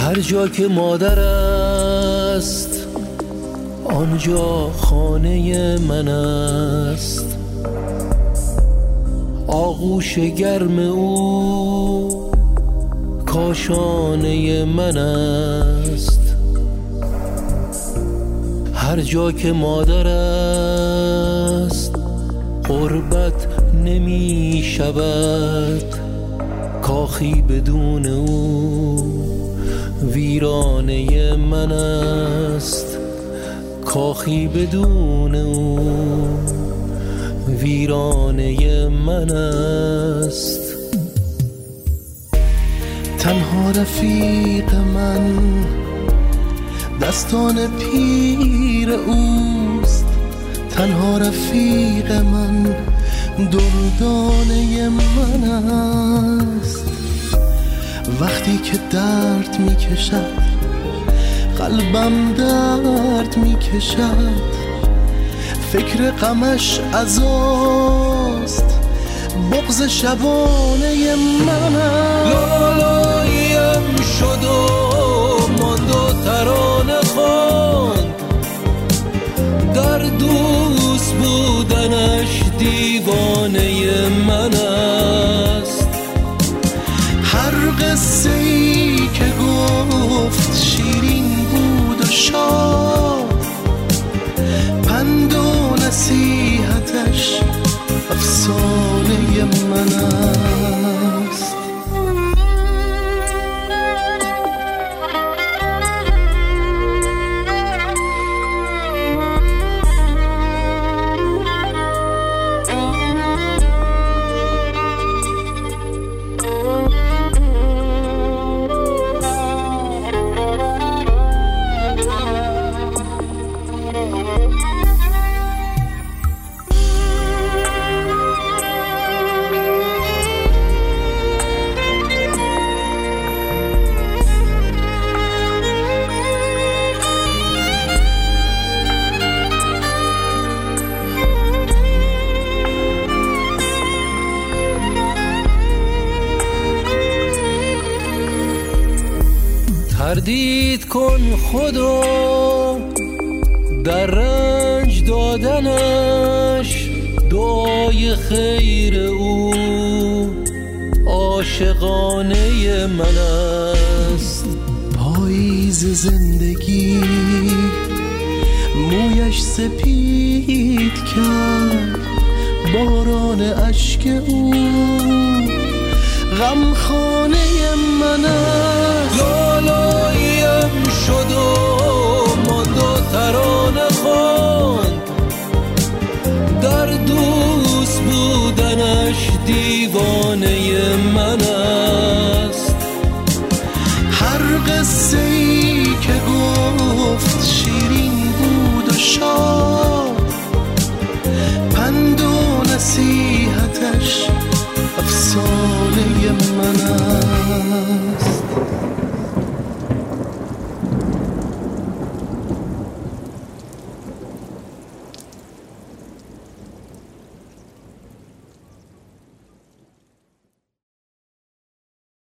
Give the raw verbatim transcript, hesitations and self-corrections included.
هر جا که مادر است آنجا خانه من است. آغوش گرم او کاشانه من است. هر جا که مادر است غربت نمی شود. کاخی بدون او ویرانه من است. کاخی بدون او ویرانه من است. تنها رفیق من دستان پیر اوست. تنها رفیق من دردانه من است. وقتی که درد می کشد قلبم درد می کشد. فکر غمش عزاست بغض شبانه من است. لالایم شد و ماند و ترانه خواند. در دوست بودنش دیوانه من است. هر قصه ای که گفت شیرین بود و شاد. پند و نصیحتش افسانه من است. تردید کن خدا در رنج دادنش. دعای خیر او عاشقانه من است. پاییز زندگی مویش سپید کرد. باران اشک او غمخانه من است. لالایم شد و ماند و ترانه خواند. در دوست بودنش دیوانه من است. هر قصه ای که گفت شیرین بود و شاد. پند و نصیحتش افسانه من است.